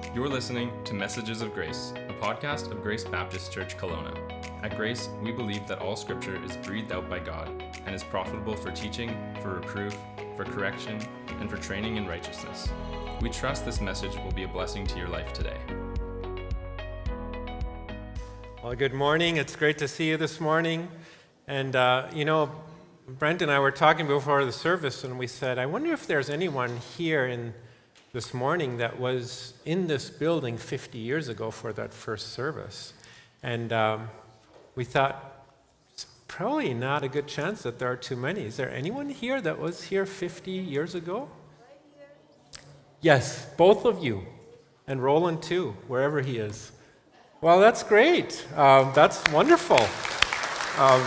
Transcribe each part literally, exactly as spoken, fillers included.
You're listening to Messages of Grace, a podcast of Grace Baptist Church Kelowna. At Grace, we believe that all Scripture is breathed out by God and is profitable for teaching, for reproof, for correction, and for training in righteousness. We trust this message will be a blessing to your life today. Well, good morning. It's great to see you this morning. And, uh, you know, Brent and I were talking before the service, and we said, I wonder if there's anyone here in this morning that was in this building fifty years ago for that first service. And um, we thought, it's probably not a good chance that there are too many. Is there anyone here that was here fifty years ago? Yes, both of you. And Roland too, wherever he is. Well, that's great. Um, that's wonderful. Um,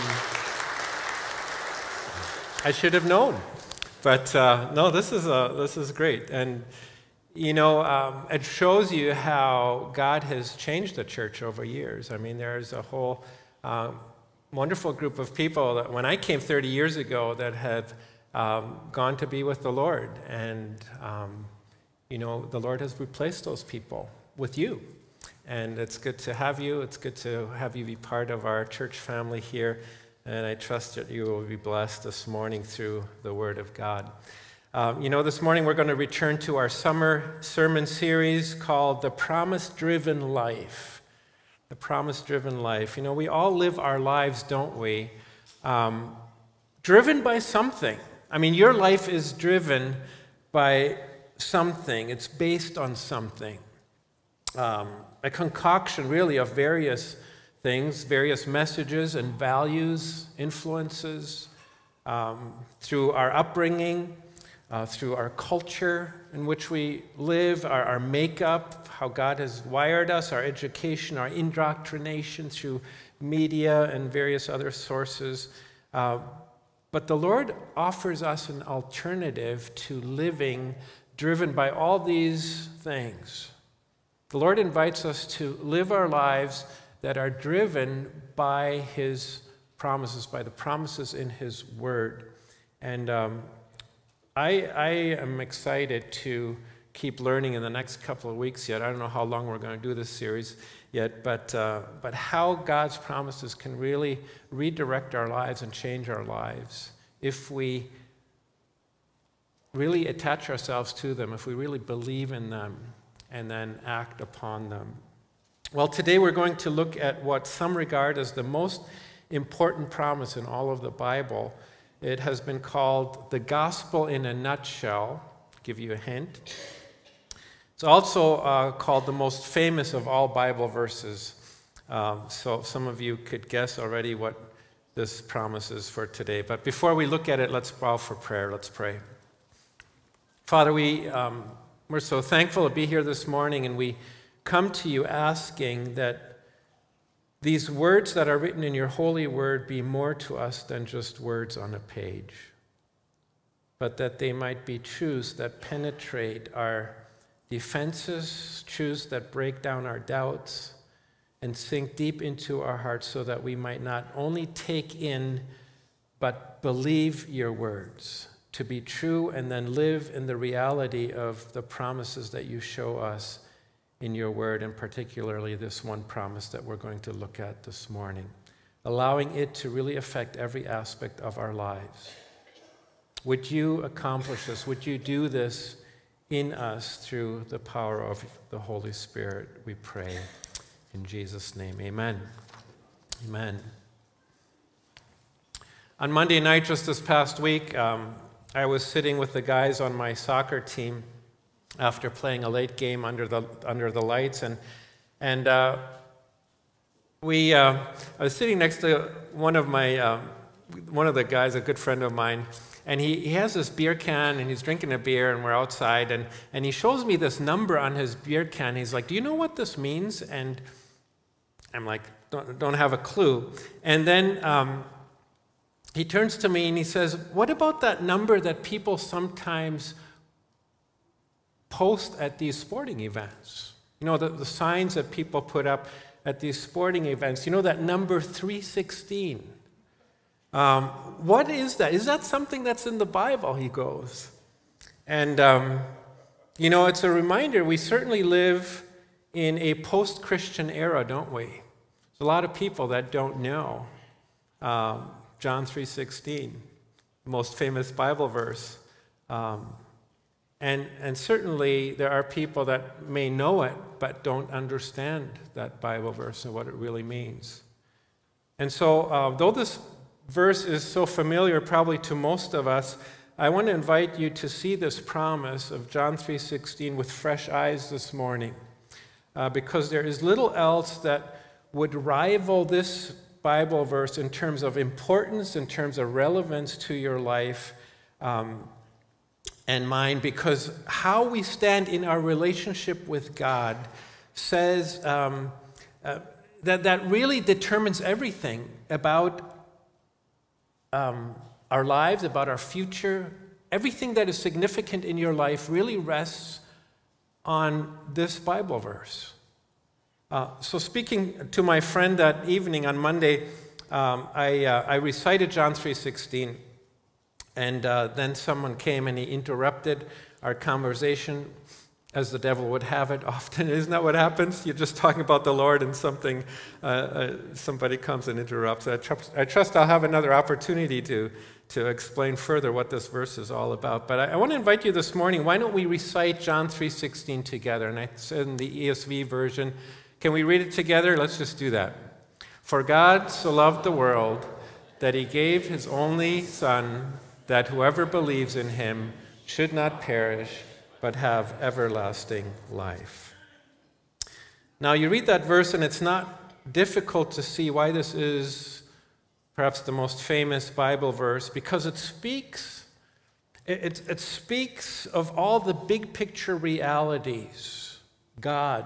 I should have known. But uh, no, this is, a, this is great. And you know, um, it shows you how God has changed the church over years. I mean, there's a whole um, wonderful group of people that when I came thirty years ago that have um, gone to be with the Lord. And, um, you know, the Lord has replaced those people with you. And it's good to have you. It's good to have you be part of our church family here. And I trust that you will be blessed this morning through the Word of God. Um, you know, this morning we're going to return to our summer sermon series called The Promise-Driven Life. The Promise-Driven Life. You know, we all live our lives, don't we, um, driven by something. I mean, your life is driven by something. It's based on something. Um, a concoction, really, of various things, various messages and values, influences, um, through our upbringing, Uh, through our culture in which we live, our, our makeup, how God has wired us, our education, our indoctrination through media and various other sources. Uh, but the Lord offers us an alternative to living driven by all these things. The Lord invites us to live our lives that are driven by His promises, by the promises in His Word. And um, I, I am excited to keep learning in the next couple of weeks yet. I don't know how long we're going to do this series yet, but, uh, but how God's promises can really redirect our lives and change our lives if we really attach ourselves to them, if we really believe in them and then act upon them. Well, today we're going to look at what some regard as the most important promise in all of the Bible. It has been called the gospel in a nutshell. I'll give you a hint. It's also uh, called the most famous of all Bible verses. Um, so some of you could guess already what this promise is for today. But before we look at it, let's bow for prayer. Let's pray. Father, we, um, we're so thankful to be here this morning, and we come to you asking that these words that are written in your holy word be more to us than just words on a page, but that they might be truths that penetrate our defenses, truths that break down our doubts, and sink deep into our hearts so that we might not only take in, but believe your words to be true and then live in the reality of the promises that you show us in your word, and particularly this one promise that we're going to look at this morning, allowing it to really affect every aspect of our lives. Would you accomplish this? Would you do this in us through the power of the Holy Spirit, we pray. In Jesus' name, amen. Amen. On Monday night, just this past week, um, I was sitting with the guys on my soccer team after playing a late game under the under the lights, and and uh, we uh, I was sitting next to one of my uh, one of the guys, a good friend of mine, and he, he has this beer can and he's drinking a beer, and we're outside, and and he shows me this number on his beer can. He's like, "Do you know what this means?" And I'm like, "Don't don't have a clue." And then um, he turns to me and he says, "What about that number that people sometimes post at these sporting events? You know, the, the signs that people put up at these sporting events. You know, that number three sixteen. Um, what is that? Is that something that's in the Bible?" He goes. And, um, you know, it's a reminder we certainly live in a post-Christian era, don't we? There's a lot of people that don't know um, John three sixteen, the most famous Bible verse. Um, and, and certainly there are people that may know it, but don't understand that Bible verse and what it really means. And so, uh, though this verse is so familiar probably to most of us, I want to invite you to see this promise of John three sixteen with fresh eyes this morning, uh, because there is little else that would rival this Bible verse in terms of importance, in terms of relevance to your life um, and mine, because how we stand in our relationship with God says um, uh, that that really determines everything about um, our lives, about our future. Everything that is significant in your life really rests on this Bible verse. Uh, so speaking to my friend that evening on Monday, um, I, uh, I recited John three sixteen, and uh, then someone came and he interrupted our conversation, as the devil would have it often. Isn't that what happens? You're just talking about the Lord and something, uh, uh, somebody comes and interrupts. I trust, I trust I'll have another opportunity to, to explain further what this verse is all about. But I, I want to invite you this morning, why don't we recite John three sixteen together? And I said in the E S V version, can we read it together? Let's just do that. For God so loved the world that he gave his only Son, that whoever believes in him should not perish, but have everlasting life. Now, you read that verse, and it's not difficult to see why this is perhaps the most famous Bible verse, because it speaks, it, it, it speaks of all the big picture realities: God,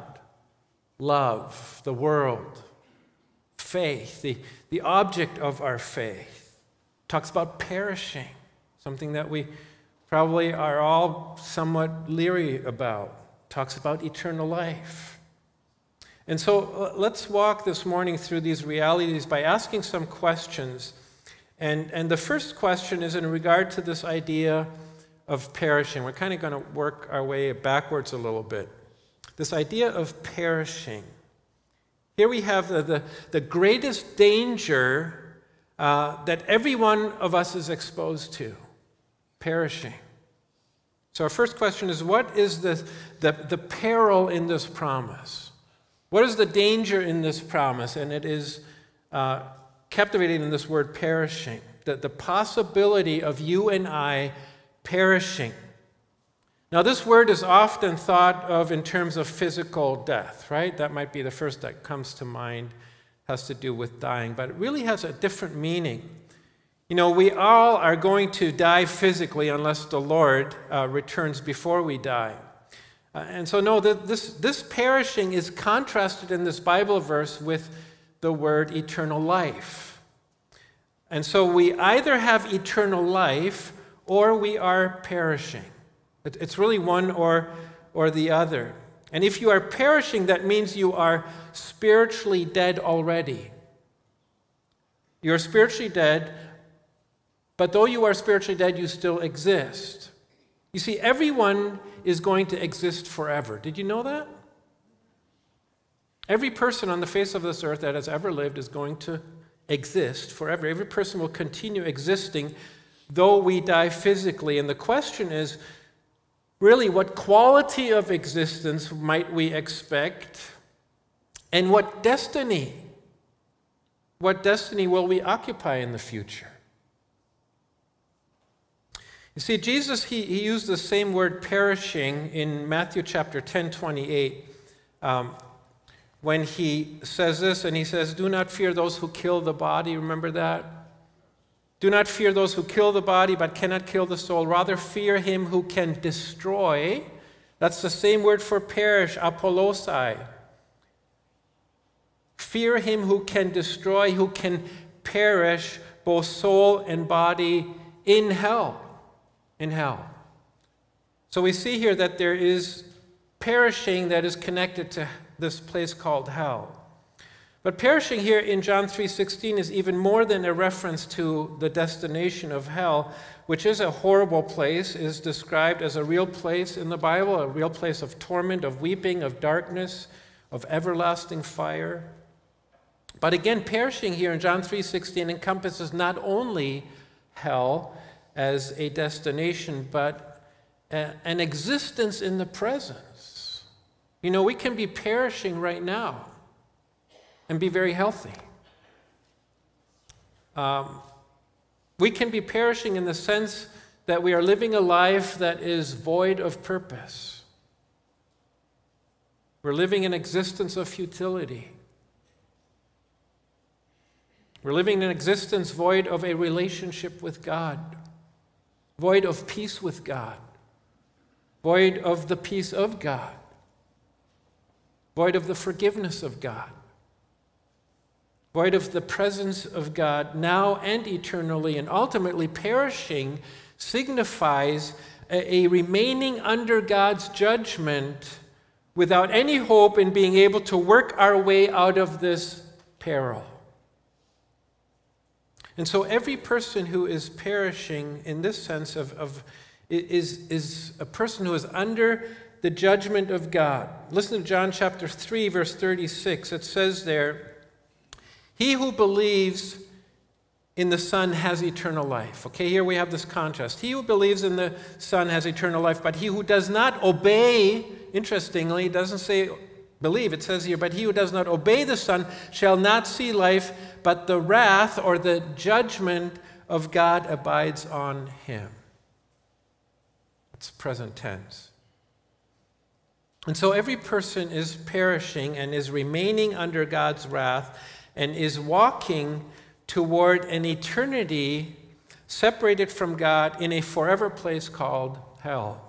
love, the world, faith, the, the object of our faith. It talks about perishing, something that we probably are all somewhat leery about. It talks about eternal life. And so let's walk this morning through these realities by asking some questions. And, and the first question is in regard to this idea of perishing. We're kind of going to work our way backwards a little bit. This idea of perishing. Here we have the, the, the greatest danger uh, that every one of us is exposed to: perishing. So our first question is, what is the, the, the peril in this promise? What is the danger in this promise? And it is uh, captivating in this word perishing, that the possibility of you and I perishing. Now, this word is often thought of in terms of physical death, right? That might be the first that comes to mind, has to do with dying, but it really has a different meaning. You know, we all are going to die physically unless the Lord uh, returns before we die. Uh, and so, no, this, this perishing is contrasted in this Bible verse with the word eternal life. And so we either have eternal life or we are perishing. It's really one or, or the other. And if you are perishing, that means you are spiritually dead already. You're spiritually dead, but though you are spiritually dead, you still exist. You see, everyone is going to exist forever. Did you know that? Every person on the face of this earth that has ever lived is going to exist forever. Every person will continue existing, though we die physically. And the question is, really, what quality of existence might we expect? And what destiny? What destiny will we occupy in the future? You see, Jesus, he, he used the same word perishing in Matthew chapter ten, twenty-eight, um, when he says this, and he says, do not fear those who kill the body. Remember that? Do not fear those who kill the body but cannot kill the soul. Rather fear him who can destroy. That's the same word for perish, apolosai. Fear him who can destroy, who can perish both soul and body in hell. In hell. So we see here that there is perishing that is connected to this place called hell. But perishing here in John three sixteen is even more than a reference to the destination of hell, which is a horrible place, is described as a real place in the Bible, a real place of torment, of weeping, of darkness, of everlasting fire. But again, perishing here in John three sixteen encompasses not only hell as a destination, but a, an existence in the presence. You know, we can be perishing right now and be very healthy. Um, we can be perishing in the sense that we are living a life that is void of purpose. We're living an existence of futility. We're living an existence void of a relationship with God, void of peace with God, void of the peace of God, void of the forgiveness of God, void of the presence of God now and eternally, and ultimately perishing signifies a, a remaining under God's judgment without any hope in being able to work our way out of this peril. And so every person who is perishing in this sense of, of is, is a person who is under the judgment of God. Listen to John chapter three, verse thirty-six. It says there, "He who believes in the Son has eternal life." Okay, here we have this contrast. He who believes in the Son has eternal life, but he who does not obey, interestingly, it doesn't say believe, it says here, but he who does not obey the Son shall not see life, but the wrath or the judgment of God abides on him. It's present tense. And so every person is perishing and is remaining under God's wrath and is walking toward an eternity separated from God in a forever place called hell.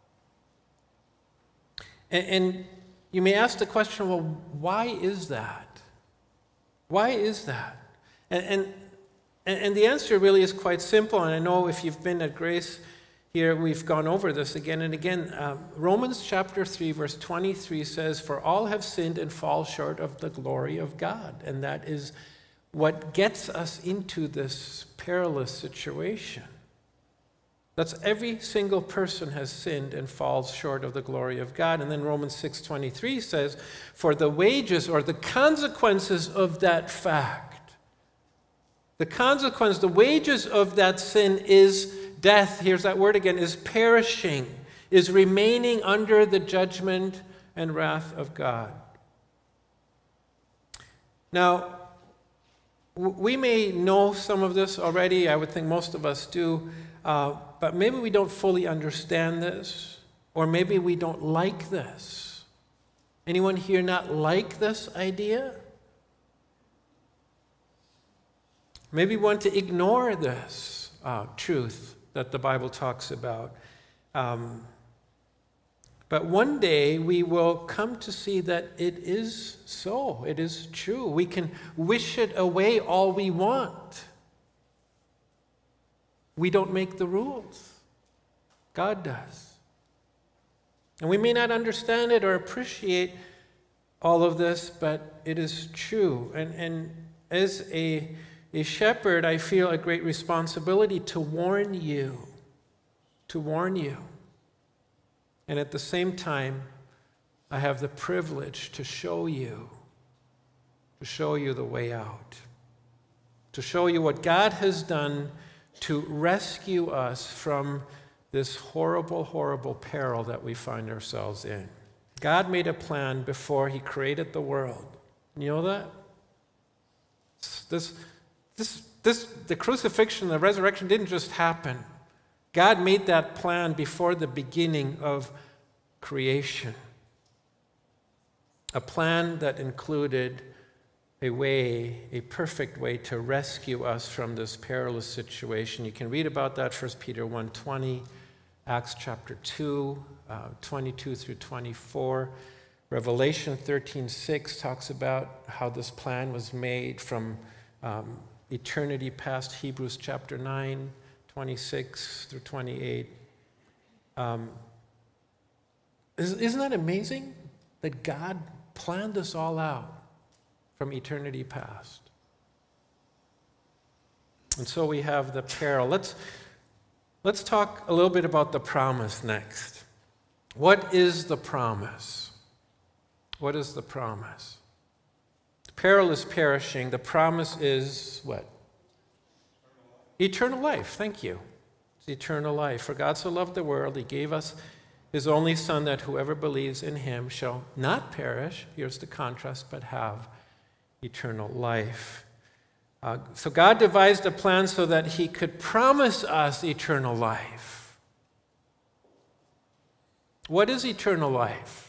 And, and you may ask the question, well, why is that? Why is that? And, and, and the answer really is quite simple, and I know if you've been at Grace here, we've gone over this again and again. Um, Romans chapter three, verse twenty-three says, "For all have sinned and fall short of the glory of God." And that is what gets us into this perilous situation. That's every single person has sinned and falls short of the glory of God. And then Romans six twenty-three says, "For the wages or the consequences of that fact, the consequence, the wages of that sin is death." Here's that word again, is perishing, is remaining under the judgment and wrath of God. Now, we may know some of this already. I would think most of us do. Uh, but maybe we don't fully understand this, or maybe we don't like this. Anyone here not like this idea? Maybe want to ignore this uh, truth that the Bible talks about. Um, but one day we will come to see that it is so. It is true. We can wish it away all we want. We don't make the rules. God does. And we may not understand it or appreciate all of this, but it is true. And, and as a, a shepherd, I feel a great responsibility to warn you, to warn you. And at the same time, I have the privilege to show you, to show you the way out, to show you what God has done to rescue us from this horrible, horrible peril that we find ourselves in. God made a plan before he created the world. You know that? This, this, this, the crucifixion, the resurrection didn't just happen. God made that plan before the beginning of creation. A plan that included a way, a perfect way to rescue us from this perilous situation. You can read about that, First Peter one twenty, Acts chapter two, uh, twenty-two through twenty-four. Revelation thirteen six talks about how this plan was made from um, eternity past. Hebrews chapter nine, twenty-six through twenty-eight. Um, isn't that amazing that God planned this all out from eternity past? And so we have the peril. Let's, let's talk a little bit about the promise next. What is the promise? What is the promise? The peril is perishing. The promise is what? Eternal life. Thank you. It's eternal life. For God so loved the world, he gave us his only Son, that whoever believes in him shall not perish, here's the contrast, but have eternal life. Uh, so God devised a plan so that he could promise us eternal life. What is eternal life?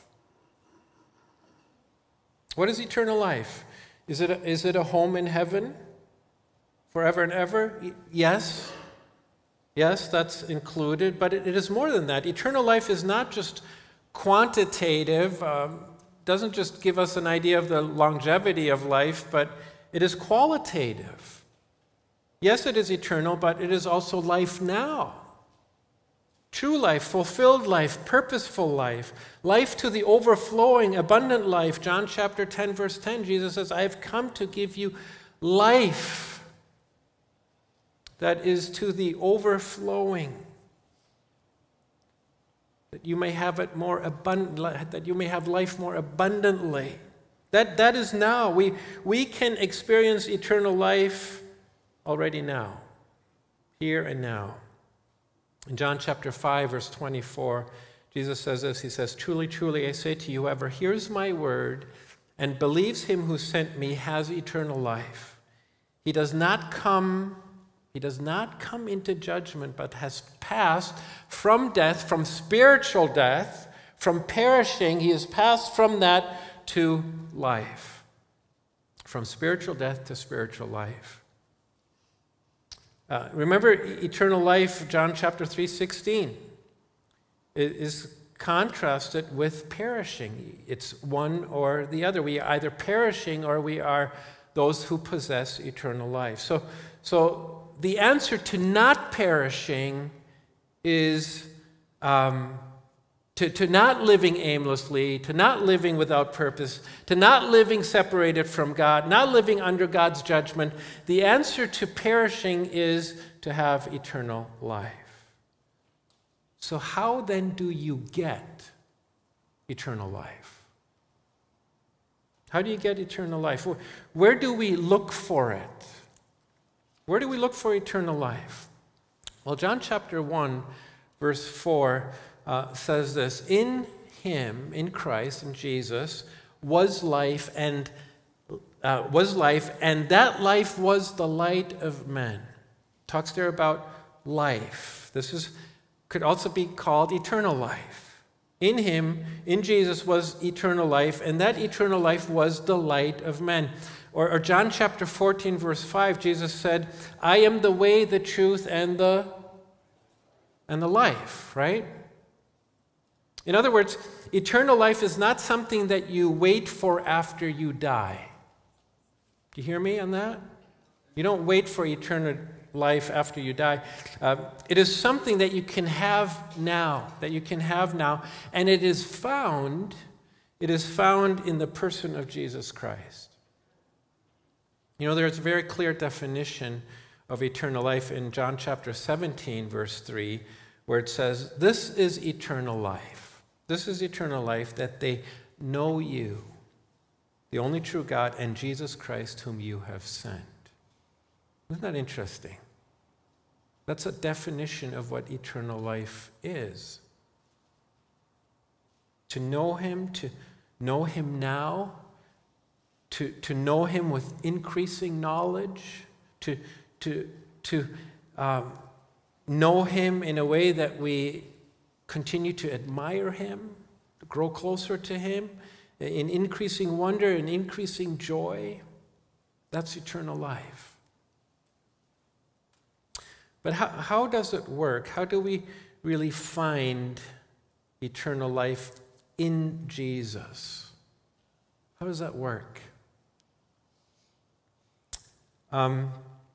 What is eternal life? Is it a, is it a home in heaven forever and ever? Yes. Yes, that's included, but it, it is more than that. Eternal life is not just quantitative, um, doesn't just give us an idea of the longevity of life, but it is qualitative. Yes, it is eternal, but it is also life now. True life, fulfilled life, purposeful life, life to the overflowing, abundant life. John chapter ten, verse ten, Jesus says, I have come to give you life that is to the overflowing, that you may have it more abundant, that you may have life more abundantly. That, that is now. We, we can experience eternal life already now, here and now. In John chapter five, verse twenty-four, Jesus says this, he says, truly, truly, I say to you, whoever hears my word and believes him who sent me has eternal life. He does not come, he does not come into judgment, but has passed from death, from spiritual death, from perishing. He has passed from that to life. From spiritual death to spiritual life. Uh, remember, eternal life, John chapter three, sixteen, is contrasted with perishing. It's one or the other. We are either perishing or we are those who possess eternal life. So, so the answer to not perishing is um, to, to not living aimlessly, to not living without purpose, to not living separated from God, not living under God's judgment. The answer to perishing is to have eternal life. So how then do you get eternal life? How do you get eternal life? Where do we look for it? Where do we look for eternal life? Well, John chapter one, verse four uh, says this, in him, in Christ, in Jesus, was life, and uh, was life, and that life was the light of men. Talks there about life. This is could also be called eternal life. In him, in Jesus, was eternal life, and that eternal life was the light of men. Or, or John chapter fourteen, verse five, Jesus said, I am the way, the truth, and the, and the life, right? In other words, eternal life is not something that you wait for after you die. Do you hear me on that? You don't wait for eternal life after you die. Uh, it is something that you can have now, that you can have now, and it is found, it is found in the person of Jesus Christ. You know, there's a very clear definition of eternal life in John chapter seventeen, verse three, where it says, this is eternal life. This is eternal life, that they know you, the only true God, and Jesus Christ, whom you have sent. Isn't that interesting? That's a definition of what eternal life is. To know him, to know him now, to, to know him with increasing knowledge, to, to, to um, know him in a way that we continue to admire him, to grow closer to him, in increasing wonder and increasing joy. That's eternal life. But how, how does it work? How do we really find eternal life in Jesus? How does that work? Um,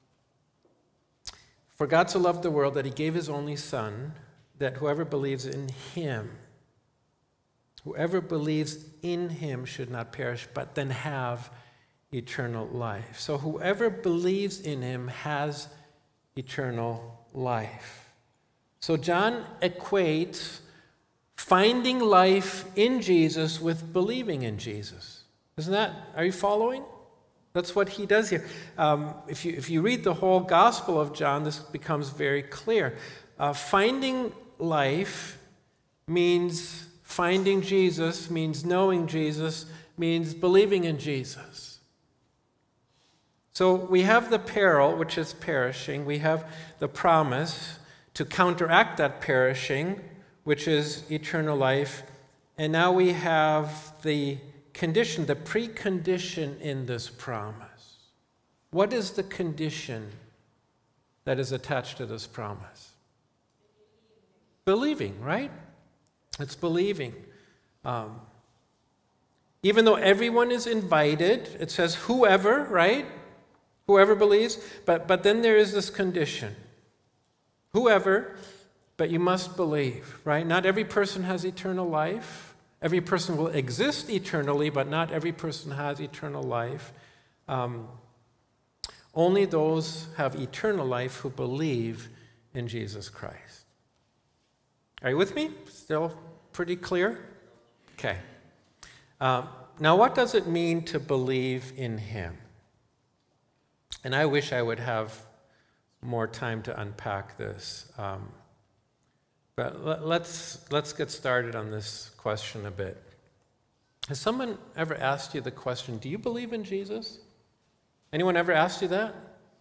For God so loved the world that he gave his only Son, that whoever believes in him, whoever believes in him should not perish, but then have eternal life. So whoever believes in him has eternal life. So John equates finding life in Jesus with believing in Jesus. Isn't that, are you following? That's what he does here. Um, if you, if you read the whole Gospel of John, this becomes very clear. Uh, finding life means finding Jesus, means knowing Jesus, means believing in Jesus. So we have the peril, which is perishing. We have the promise to counteract that perishing, which is eternal life. And now we have the condition, the precondition in this promise. What is the condition that is attached to this promise? Believing, right? It's believing. Um, even though everyone is invited, it says whoever, right? Whoever believes, but, but then there is this condition. Whoever, but you must believe, right? Not every person has eternal life. Every person will exist eternally, but not every person has eternal life. Um, only those have eternal life who believe in Jesus Christ. Are you with me? Still pretty clear? Okay. Um, now, what does it mean to believe in him? And I wish I would have more time to unpack this. Um, but let, let's, let's get started on this question a bit. Has someone ever asked you the question, do you believe in Jesus? Anyone ever asked you that?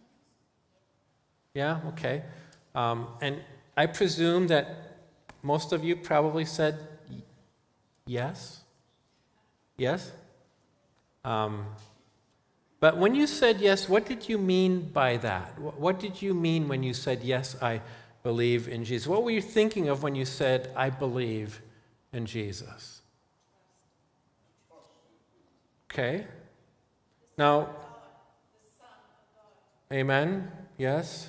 Yeah? Okay. Um, and I presume that most of you probably said yes. Yes? Um, but when you said yes, what did you mean by that? What did you mean when you said, yes, I believe in Jesus? What were you thinking of when you said, I believe in Jesus? Okay. Now, amen? Yes?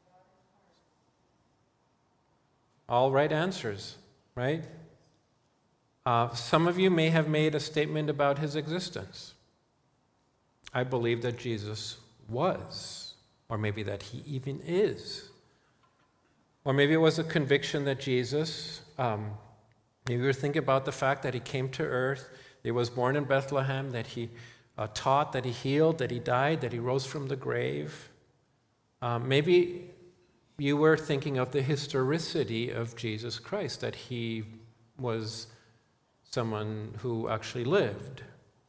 All right answers, right? Uh, some of you may have made a statement about his existence. I believe that Jesus was, or maybe that he even is. Or maybe it was a conviction that Jesus, um, maybe you think about the fact that he came to earth, he was born in Bethlehem, that he uh, taught, that he healed, that he died, that he rose from the grave. Um, maybe you were thinking of the historicity of Jesus Christ, that he was someone who actually lived.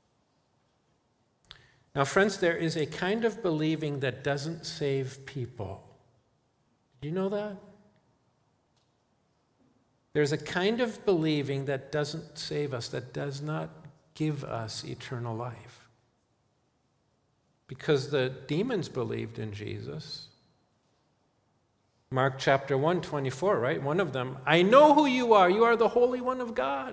Now, friends, there is a kind of believing that doesn't save people. Do you know that? There's a kind of believing that doesn't save us, that does not give us eternal life. Because the demons believed in Jesus. Mark chapter one, twenty-four, right? One of them, I know who you are. You are the Holy One of God.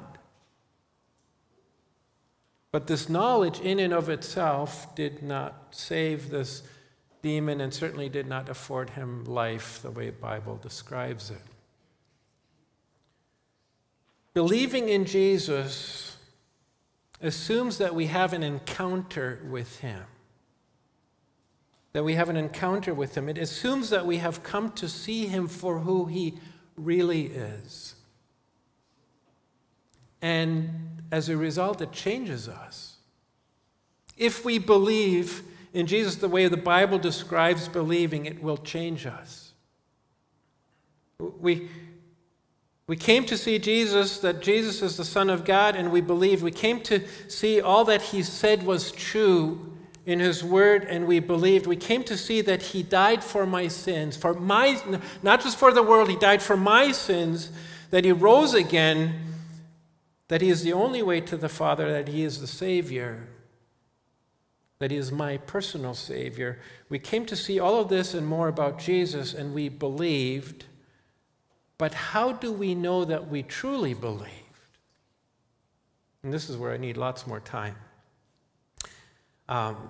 But this knowledge in and of itself did not save this demon and certainly did not afford him life the way the Bible describes it. Believing in Jesus assumes that we have an encounter with him. That we have an encounter with him. It assumes that we have come to see him for who he really is. And as a result, it changes us. If we believe in Jesus the way the Bible describes believing, it will change us. We, we came to see Jesus, that Jesus is the Son of God, and we believed. We came to see all that he said was true in his word, and we believed. We came to see that he died for my sins, for my, not just for the world, he died for my sins, that he rose again, that he is the only way to the Father, that he is the Savior, that he is my personal Savior. We came to see all of this and more about Jesus, and we believed. But how do we know that we truly believed? And this is where I need lots more time. Um,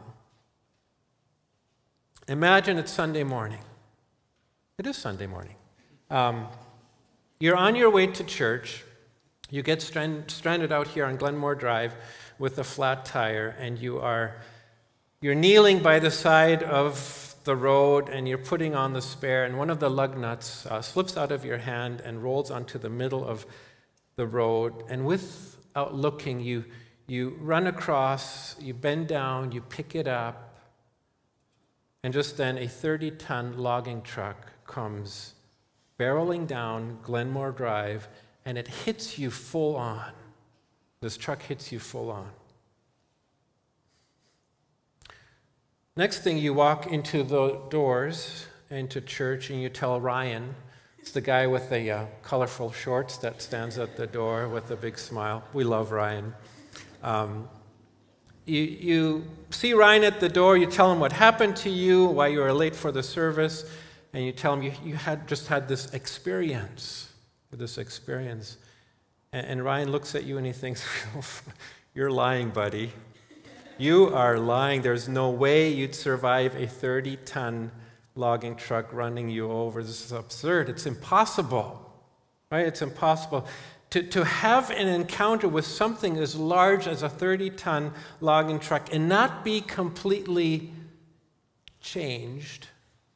imagine it's Sunday morning. It is Sunday morning. Um, you're on your way to church. You get strand, stranded out here on Glenmore Drive with a flat tire, and you are you're kneeling by the side of the road, and you're putting on the spare, and one of the lug nuts uh, slips out of your hand and rolls onto the middle of the road, and without looking, you, you run across, you bend down, you pick it up, and just then a thirty-ton logging truck comes barreling down Glenmore Drive, and it hits you full on. This truck hits you full on. Next thing, you walk into the doors, into church, and you tell Ryan, it's the guy with the uh, colorful shorts that stands at the door with a big smile. We love Ryan. Um, you, you see Ryan at the door, you tell him what happened to you, why you were late for the service, and you tell him you, you had just had this experience, this experience. And, and Ryan looks at you and he thinks, you're lying, buddy. You are lying. There's no way you'd survive a thirty-ton logging truck running you over. This is absurd. It's impossible, right? It's impossible. To, to have an encounter with something as large as a thirty-ton logging truck and not be completely changed,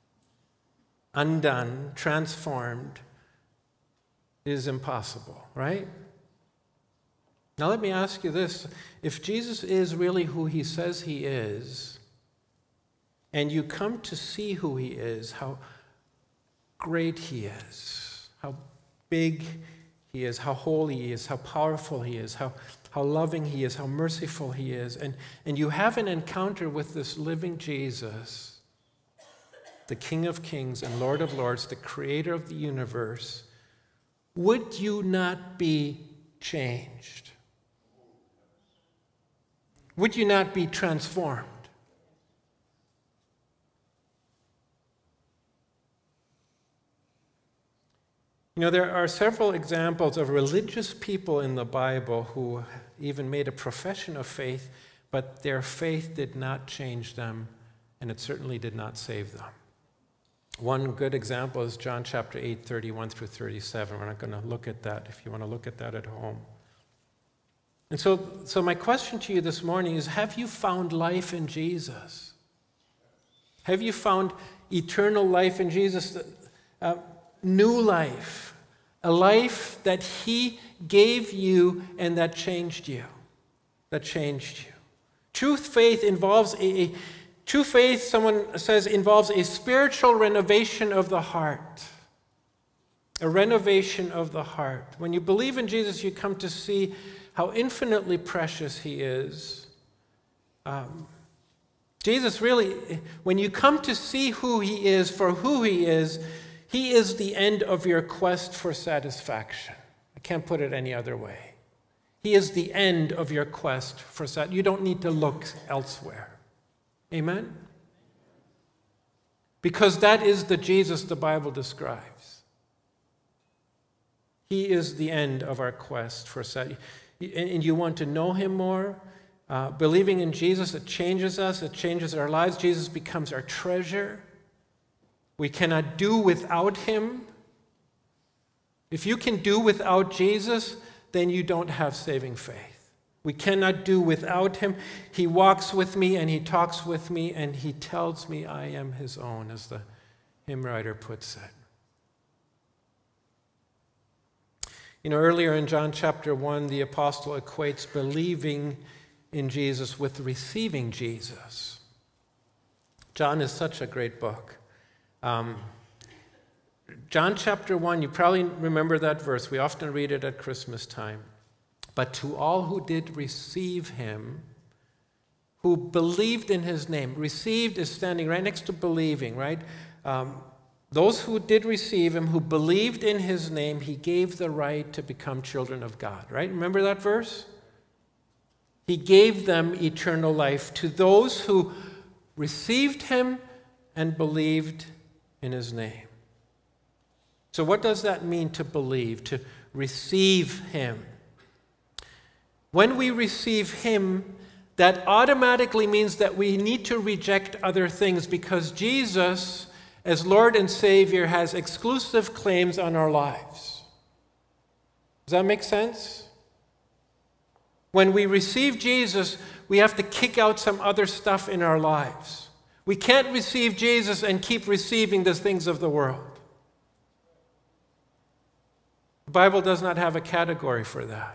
undone, transformed, is impossible, right? Now let me ask you this. If Jesus is really who he says he is, and you come to see who he is, how great he is, how big he is, how holy he is, how powerful he is, how, how loving he is, how merciful he is, and, and you have an encounter with this living Jesus, the King of Kings and Lord of Lords, the creator of the universe, would you not be changed? Would you not be transformed? You know, there are several examples of religious people in the Bible who even made a profession of faith, but their faith did not change them, and it certainly did not save them. One good example is John chapter eight, thirty-one through thirty-seven. We're not going to look at that if you want to look at that at home. And so, so my question to you this morning is, have you found life in Jesus? Have you found eternal life in Jesus? Uh, new life, a life that he gave you and that changed you, that changed you. True faith involves a, a true faith, someone says, involves a spiritual renovation of the heart. A renovation of the heart. When you believe in Jesus, you come to see how infinitely precious he is. Um, Jesus really, when you come to see who he is for who he is, he is the end of your quest for satisfaction. I can't put it any other way. He is the end of your quest for satisfaction. You don't need to look elsewhere. Amen? Because that is the Jesus the Bible describes. He is the end of our quest for satisfaction. And you want to know him more? Uh, believing in Jesus, it changes us. It changes our lives. Jesus becomes our treasure. We cannot do without him. If you can do without Jesus, then you don't have saving faith. We cannot do without him. He walks with me and he talks with me and he tells me I am his own, as the hymn writer puts it. You know, earlier in John chapter one, the apostle equates believing in Jesus with receiving Jesus. John is such a great book. Um, John chapter one, you probably remember that verse. We often read it at Christmas time. But to all who did receive him, who believed in his name. Received is standing right next to believing, right? Um, those who did receive him, who believed in his name, he gave the right to become children of God, right? Remember that verse? He gave them eternal life to those who received him and believed in his name. So what does that mean to believe, to receive him? When we receive him, that automatically means that we need to reject other things because Jesus, as Lord and Savior, has exclusive claims on our lives. Does that make sense? When we receive Jesus, we have to kick out some other stuff in our lives. We can't receive Jesus and keep receiving the things of the world. The Bible does not have a category for that.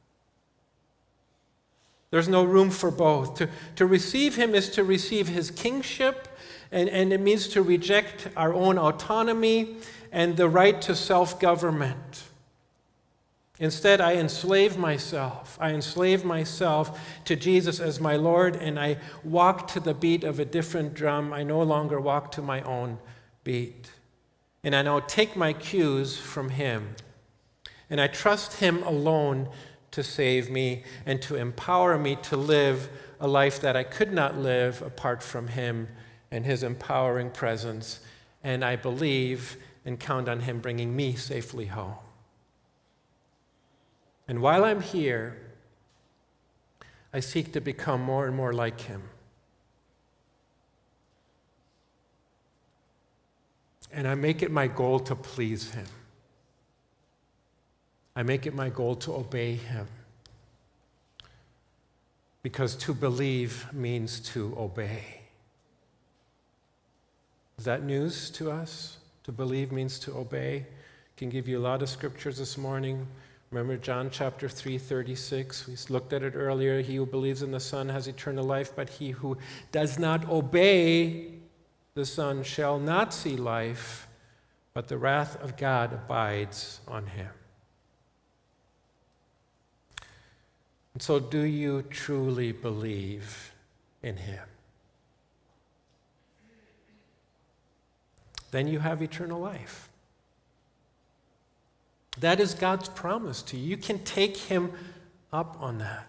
There's no room for both. To, to receive him is to receive his kingship, and, and it means to reject our own autonomy and the right to self-government. Instead, I enslave myself. I enslave myself to Jesus as my Lord, and I walk to the beat of a different drum. I no longer walk to my own beat. And I now take my cues from him. And I trust him alone to save me and to empower me to live a life that I could not live apart from him and his empowering presence. And I believe and count on him bringing me safely home. And while I'm here, I seek to become more and more like him. And I make it my goal to please him. I make it my goal to obey him. Because to believe means to obey. Is that news to us? To believe means to obey. I can give you a lot of scriptures this morning. Remember John chapter three, thirty-six. We looked at it earlier. He who believes in the Son has eternal life, but he who does not obey the Son shall not see life, but the wrath of God abides on him. And so, do you truly believe in him? Then you have eternal life. That is God's promise to you. You can take him up on that.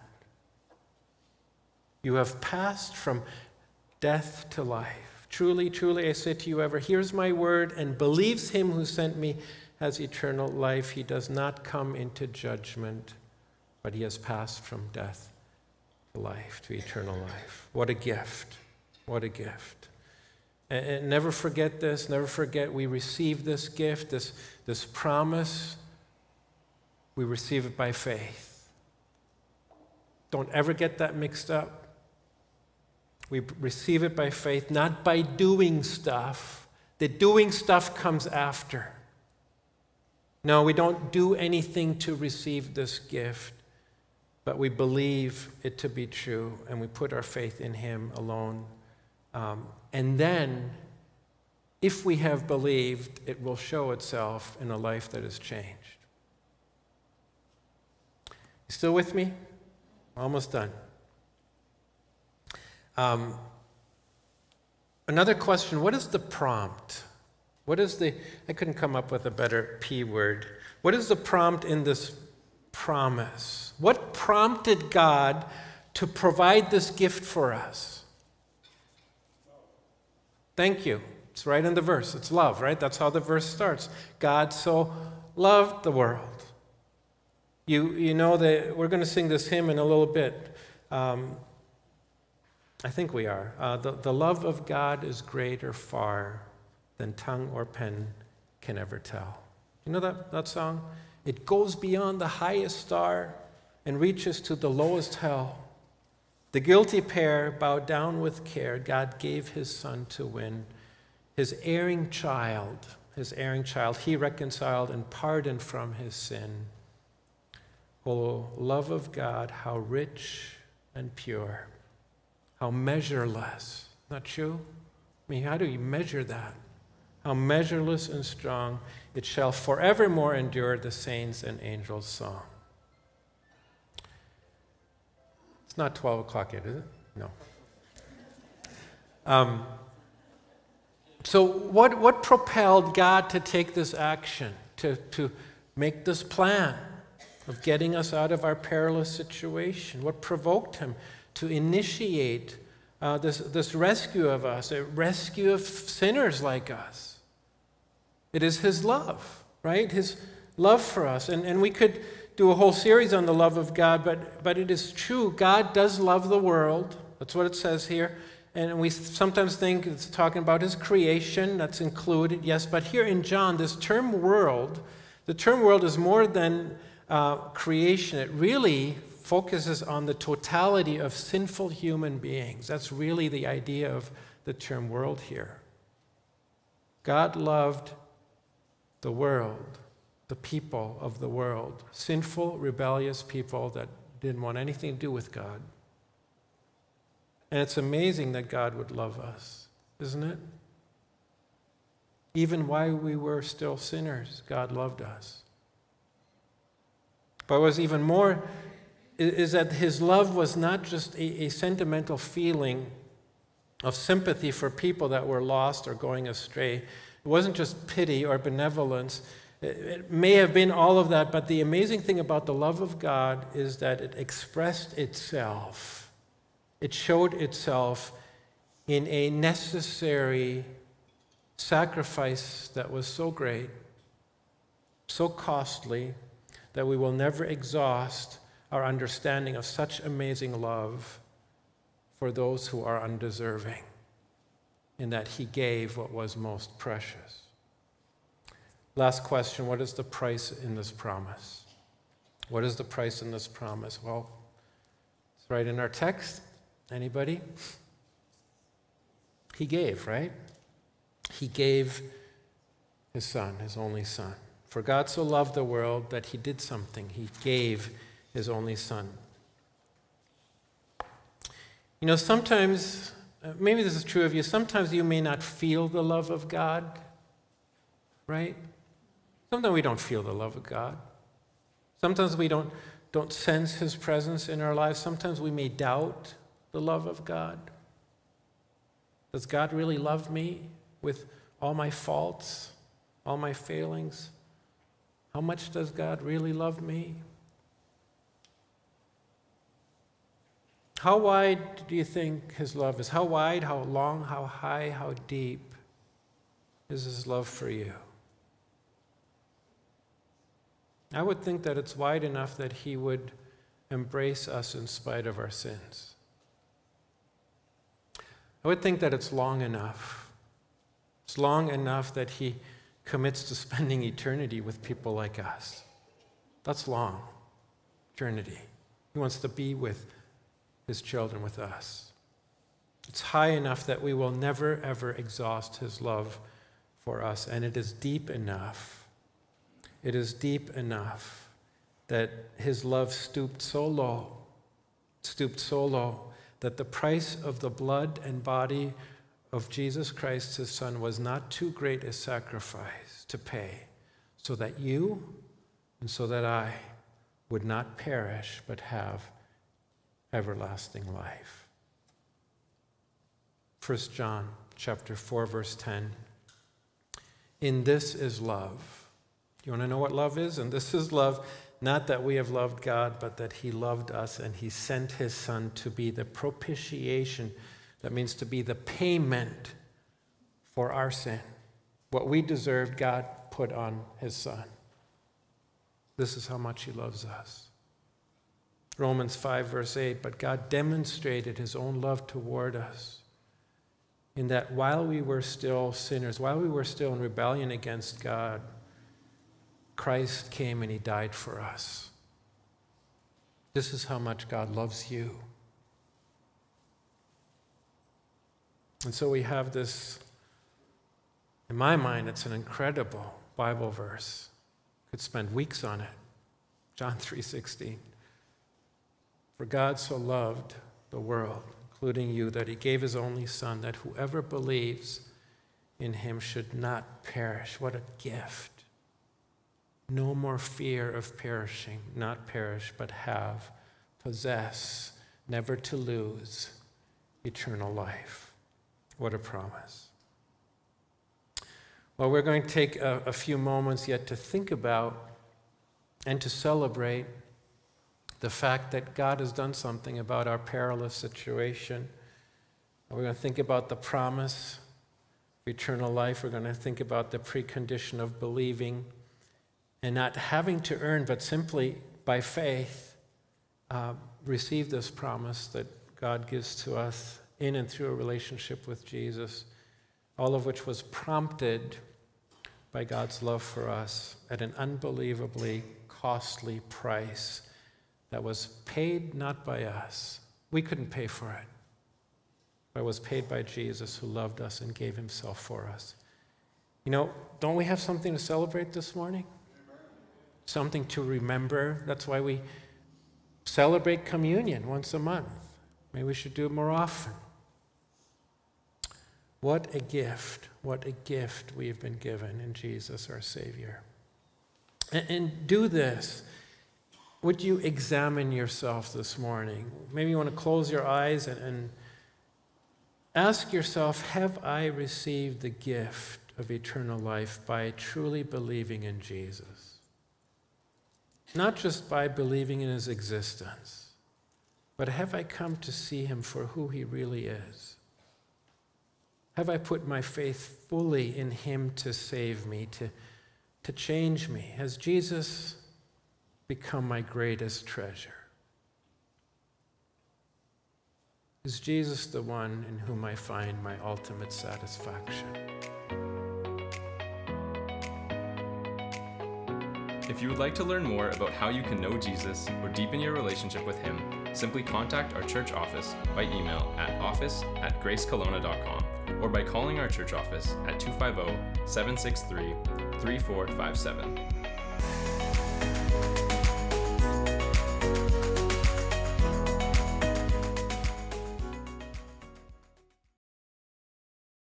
You have passed from death to life. Truly, truly, I say to you, whoever hears my word and believes him who sent me has eternal life. He does not come into judgment, but he has passed from death to life, to eternal life. What a gift. What a gift. And, and never forget this. Never forget we receive this gift, this, this promise. We receive it by faith. Don't ever get that mixed up. We receive it by faith, not by doing stuff. The doing stuff comes after. No, we don't do anything to receive this gift, but we believe it to be true, and we put our faith in him alone. Um, and then, if we have believed, it will show itself in a life that is changed. You still with me? Almost done. Um, another question, what is the prompt? What is the, I couldn't come up with a better P word. What is the prompt in this promise? What prompted God to provide this gift for us? Thank you. It's right in the verse. It's love, right? That's how the verse starts. God so loved the world. You, you know that we're going to sing this hymn in a little bit. Um, I think we are. Uh, the, the love of God is greater far than tongue or pen can ever tell. You know that, that song? It goes beyond the highest star and reaches to the lowest hell. The guilty pair bowed down with care. God gave his son to win. His erring child, his erring child, he reconciled and pardoned from his sin. Oh, love of God, how rich and pure, how measureless. Not true? I mean, how do you measure that? How measureless and strong, it shall forevermore endure, the saints and angels' song. It's not twelve o'clock yet, is it? No. Um, so what, what propelled God to take this action, to, to make this plan of getting us out of our perilous situation? What provoked him to initiate uh, this, this rescue of us, a rescue of sinners like us? It is his love, right? His love for us. And, and we could do a whole series on the love of God, but, but it is true. God does love the world. That's what it says here. And we sometimes think it's talking about his creation. That's included, yes. But here in John, this term world, the term world is more than uh, creation. It really focuses on the totality of sinful human beings. That's really the idea of the term world here. God loved the world the people of the world, sinful, rebellious people that didn't want anything to do with God. And it's amazing that God would love us, isn't it? Even while we were still sinners, God loved us. But what was even more is that his love was not just a, a sentimental feeling of sympathy for people that were lost or going astray. It wasn't just pity or benevolence. It, it may have been all of that, but the amazing thing about the love of God is that it expressed itself. It showed itself in a necessary sacrifice that was so great, so costly, that we will never exhaust our understanding of such amazing love for those who are undeserving, in that he gave what was most precious. Last question, what is the price in this promise? What is the price in this promise? Well, it's right in our text. Anybody? He gave, right? He gave his son, his only son. For God so loved the world that he did something. He gave his only son. You know, sometimes, maybe this is true of you, sometimes you may not feel the love of God, right? Sometimes we don't feel the love of God. Sometimes we don't, don't sense his presence in our lives. Sometimes we may doubt the love of God. Does God really love me with all my faults, all my failings? How much does God really love me? How wide do you think his love is? How wide, how long, how high, how deep is his love for you? I would think that it's wide enough that he would embrace us in spite of our sins. I would think that it's long enough. It's long enough that he commits to spending eternity with people like us. That's long. Eternity. He wants to be with his children, with us. It's high enough that we will never, ever exhaust his love for us. And it is deep enough. It is deep enough that his love stooped so low, stooped so low, that the price of the blood and body of Jesus Christ, his son, was not too great a sacrifice to pay, so that you and so that I would not perish but have everlasting life. First John chapter four, verse ten. In this is love. You want to know what love is? And this is love, not that we have loved God, but that he loved us and he sent his son to be the propitiation. That means to be the payment for our sin. What we deserved, God put on his son. This is how much he loves us. Romans five, verse eight, but God demonstrated his own love toward us in that while we were still sinners, while we were still in rebellion against God, Christ came and he died for us. This is how much God loves you. And so we have this, in my mind, it's an incredible Bible verse. Could spend weeks on it. John three sixteen. For God so loved the world, including you, that he gave his only son, that whoever believes in him should not perish. What a gift. No more fear of perishing, not perish, but have, possess, never to lose eternal life. What a promise. Well, we're going to take a, a few moments yet to think about and to celebrate the fact that God has done something about our perilous situation. We're going to think about the promise of eternal life. We're going to think about the precondition of believing and not having to earn, but simply by faith, uh, receive this promise that God gives to us in and through a relationship with Jesus, all of which was prompted by God's love for us at an unbelievably costly price that was paid not by us. We couldn't pay for it, but it was paid by Jesus, who loved us and gave himself for us. You know, don't we have something to celebrate this morning? something to remember. That's why we celebrate communion once a month. Maybe we should do it more often. What a gift, what a gift we've been given in Jesus, our Savior. And, and do this. Would you examine yourself this morning? Maybe you want to close your eyes and, and ask yourself, have I received the gift of eternal life by truly believing in Jesus? Not just by believing in his existence, but have I come to see him for who he really is? Have I put my faith fully in him to save me, to, to change me? Has Jesus become my greatest treasure? Is Jesus the one in whom I find my ultimate satisfaction? If you would like to learn more about how you can know Jesus or deepen your relationship with him, simply contact our church office by email at office at grace kelowna dot com or by calling our church office at two five zero, seven six three, three four five seven.